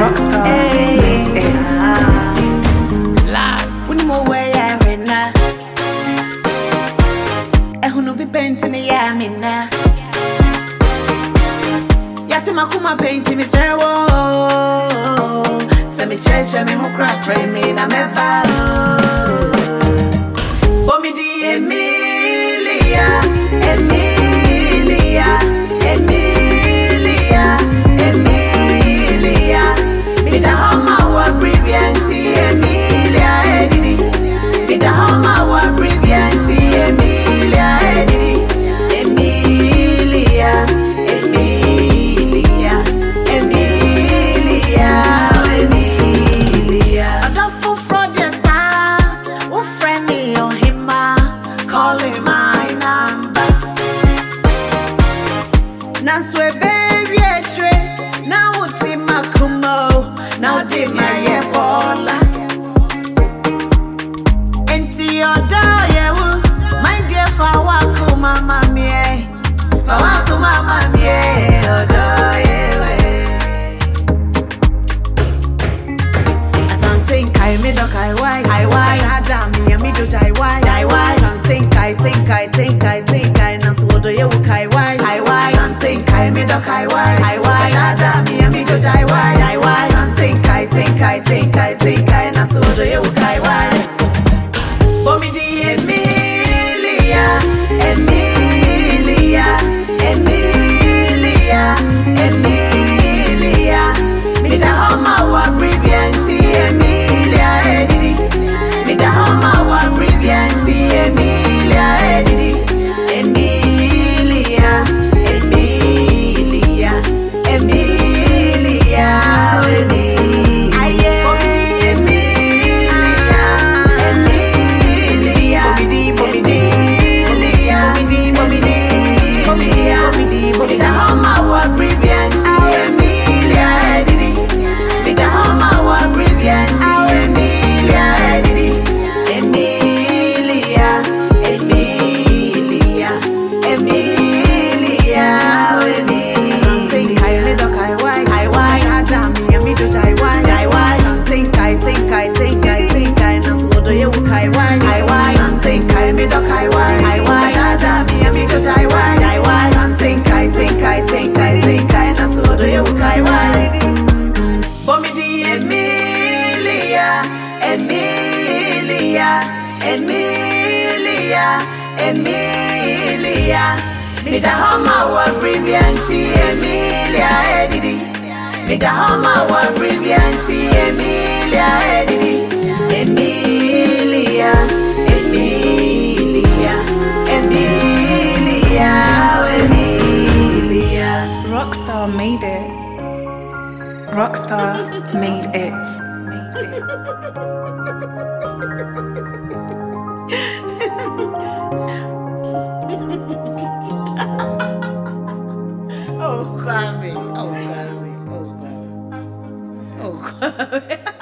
Rockstar. Last, when you way I read now. Who no be painting the yamina. Yatimakuma painting me, sir. Semi church, I mean, who crack frame me, I'm a bow. Bomi di Emilia, Emilia, Emilia, Emilia. Me da hama wa brillianti, Emilia, Edidi. Me da hama wa brillianti, Emilia, Edidi. Emilia, Emilia, Emilia, Emilia. A doubtful fraud, yes, who friend me on him, calling my number. Now, swear, baby, now what's in my kumo, now did my ebola. Into your door, yeah, my dear, for Wakuma, mammy, for Wakuma, mammy, oh, think I made a kai why Adam me a middle jai why think I nas wodo ye kai why think I made a kai why Adam me a middle jai why think I nas wodo ye kai why Bomi di Emilia Emilia Emilia Emilia me da hama wa brillianti Emilia Edidi me da hama wa brillianti Emilia Edidi Emilia Emilia Emilia Emilia Emilia, me da hama wa brillianti Emilia Edidi, me da hama wa brillianti Emilia Edidi, Emilia, Emilia, Emilia, Emilia. Rockstar made it. Rockstar made it. Oh, Kwame. Oh, Kwame. Oh, Kwame. Oh, Kwame.